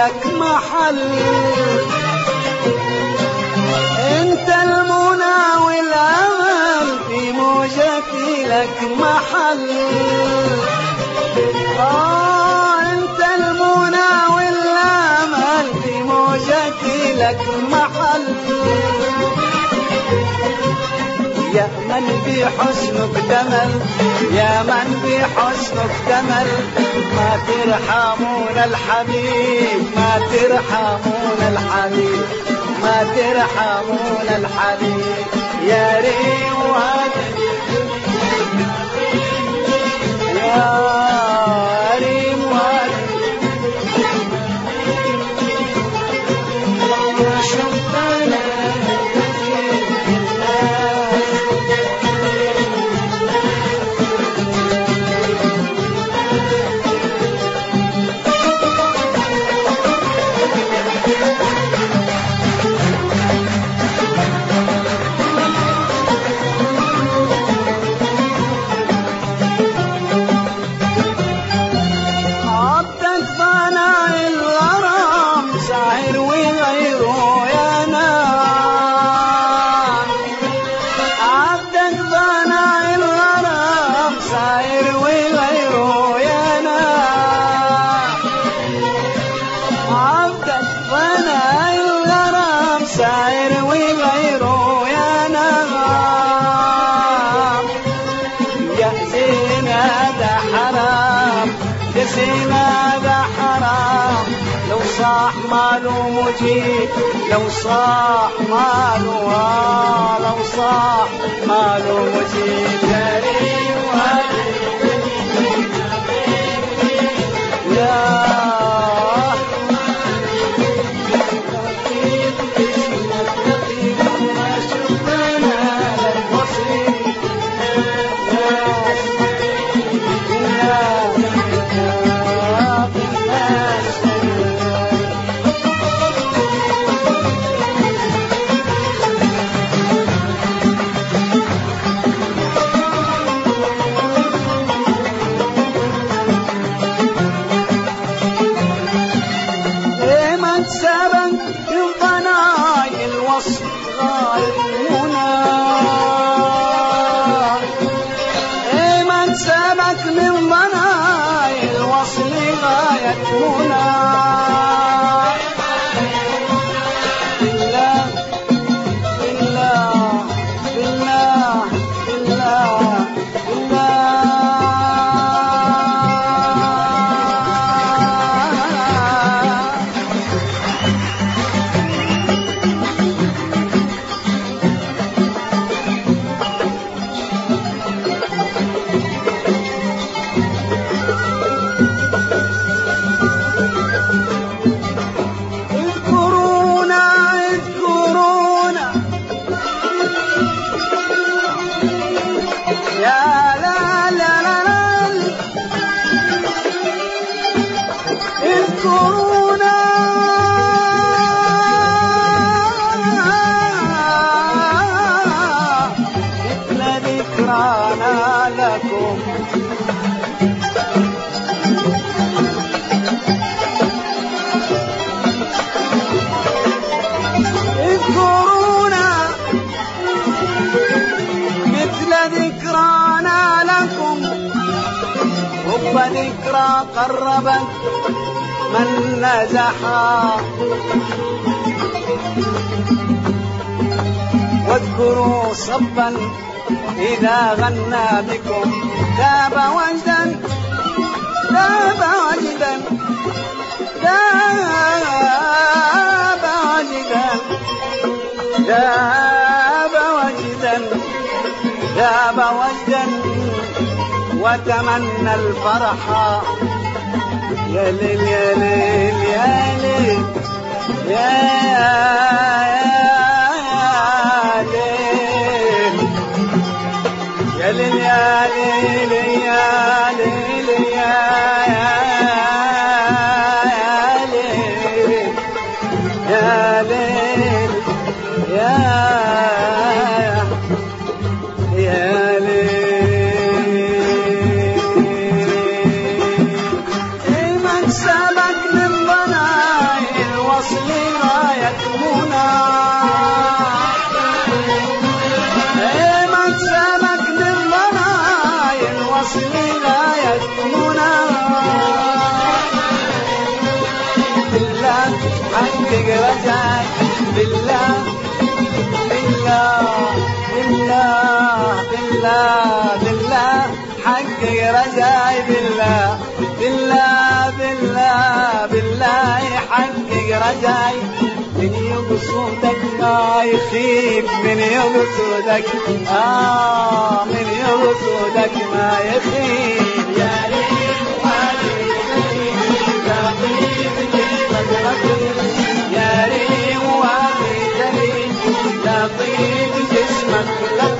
لك محل. انت المنى والامل في موجتي لك محل. انت المنى والامل في موجتي لك محل. يا من بحسنك تمل، يا من بحسنك تمل، ما ترحمون الحبيب، ما ترحمون الحبيب، ما ترحمون الحبيب. يا ريم وادي يا ريم وادي يا شبانا هذا حرام. لو صاح ماله مجيب، لو صاح ماله، لو صاح ماله مجيب. يا ريم يا ذكرى قربت من نزحا. واذكروا صبا إذا غنى بكم ذاب وجدا، ذاب وجدا، ذاب وجدا، ذاب وجدا، ذاب وجدا، وتمنى الفرح. يا ليل يا ليل يا ليل يا ليل يا ليل يا ليل يا ليل يا ليل يا ليل. سبك من ضناي حقق رجاي بالله بالله بالله بالله بالله حقق رجاي بالله بالله بالله بالله حقق رجاي من يقصدك ما يخيب من يقصدك من يقصدك ما يخيب يا ريت يا ريم وابي تريد لا طيب جسمك